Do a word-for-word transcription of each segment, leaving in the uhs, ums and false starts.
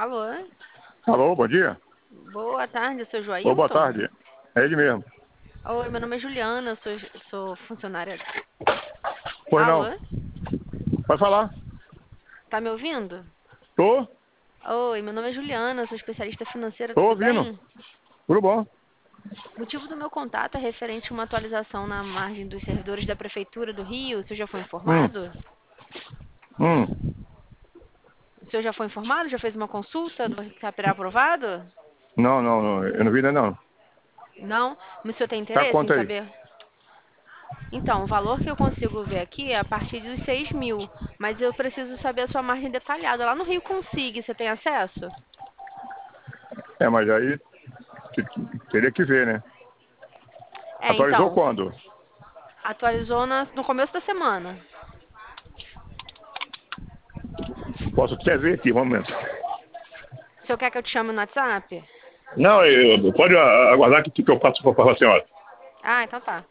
Alô? Alô, bom dia. Boa tarde, eu sou Ô, boa Joailton. tarde. É ele mesmo. Oi, meu nome é Juliana, eu sou, sou funcionária. Pois não. Alô? Pode falar. Tá me ouvindo? Tô, Oi, meu nome é Juliana, eu sou especialista financeira, tô tudo ouvindo. bem? Tudo bom? O motivo do meu contato é referente a uma atualização na margem dos servidores da Prefeitura do Rio. O senhor já foi Hum, informado? hum. O senhor já foi informado? Já fez uma consulta do CAPERA aprovado? Não, não, não. Eu não vi ainda não. Não? Mas o senhor tem Tá interesse em quanto aí? saber? Então, o valor que eu consigo ver aqui é a partir dos seis mil, mas eu preciso saber a sua margem detalhada. Lá no Rio Consig, você tem acesso? É, mas aí te- te- teria que ver, né? É, Atualizou então, quando? atualizou na- no começo da semana. Posso até ver aqui, um momento. O senhor quer que eu te chame no WhatsApp? Não, eu, pode a- aguardar que, que eu passo para a senhora. Ah, então tá.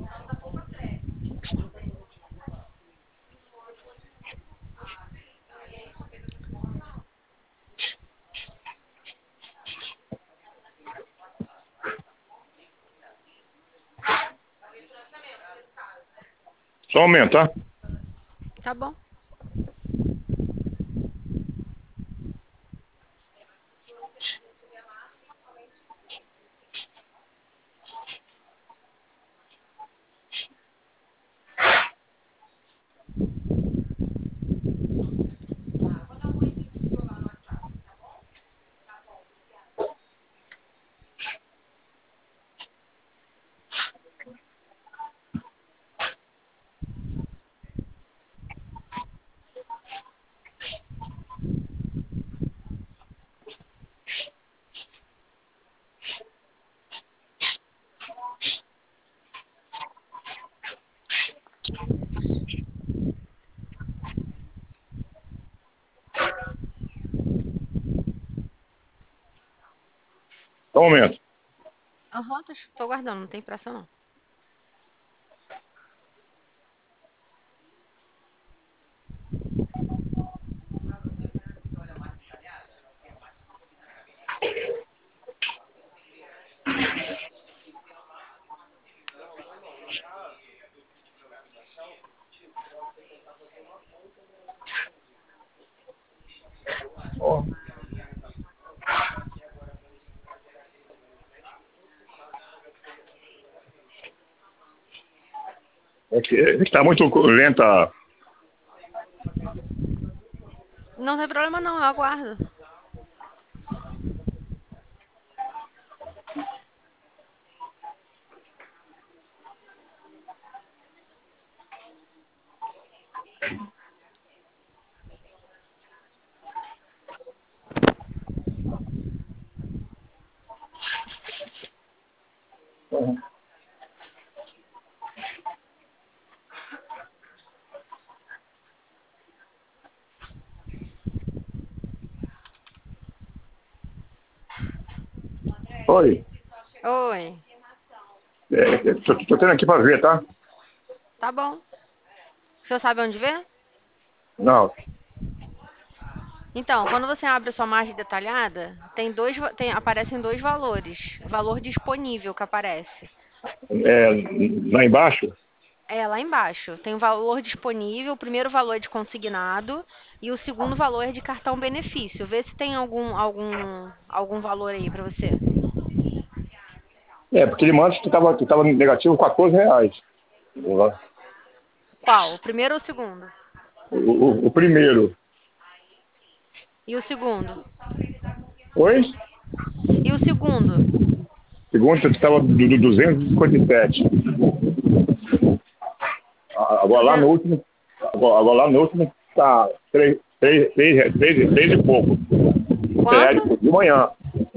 Só um momento, tá? Tá bom. Só um momento. Aham, tô, tô aguardando, não tem pressa não. Ó, é que está muito lenta. Não tem problema não, eu aguardo. Oi. Oi, É, tô, tô tendo aqui para ver, tá? tá bom. O senhor sabe onde ver? Não. Então, quando você abre a sua margem detalhada, tem dois, va- tem, aparecem dois valores. Valor disponível que aparece. É, lá embaixo? É, lá embaixo. Tem o valor disponível, o primeiro valor é de consignado e o segundo valor é de cartão benefício. Vê se tem algum algum algum valor aí pra você. É, porque ele manda que estava que tava negativo quatorze reais. O, Qual? O primeiro ou o segundo? o, o primeiro. E o segundo? Oi? E o segundo? Segundo, você estava do, do duzentos e cinquenta e sete. Ah, Agora lá no duzentos. último, agora, agora lá no último está três três três três três e pouco. Quanto? Reais de manhã.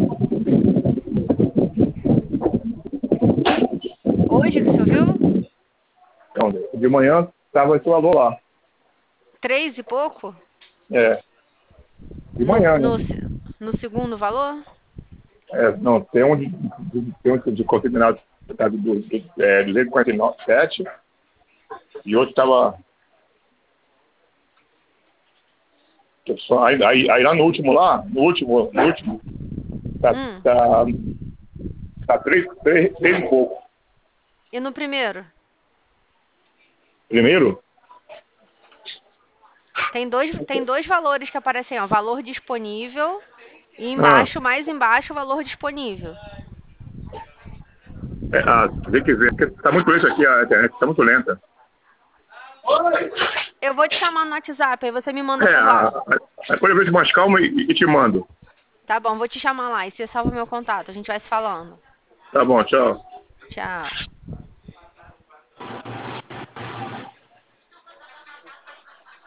Hoje que o senhor viu? Então, de manhã estava esse valor lá. Três e pouco? É, de No, manhã, né? no, se- no segundo valor? É, não, tem um de, de, tem um de consignado tá, do, do, é, duzentos e quarenta e sete e outro estava Só, aí, aí, aí lá no último lá, no último, no último, tá, Hum. tá, tá três, três, três e pouco. E no primeiro? Primeiro? Tem dois, tem dois valores que aparecem, ó. Valor disponível e Ah, embaixo, mais embaixo, o valor disponível. é, ah, se você quiser, porque tá muito lento aqui, a internet tá muito lenta. Eu vou te chamar no WhatsApp, aí você me manda É, por a, lá. a, depois eu vejo mais calma e, e te mando. Tá bom, vou te chamar lá e você salva meu contato. A gente vai se falando. Tá bom, tchau. Tchau.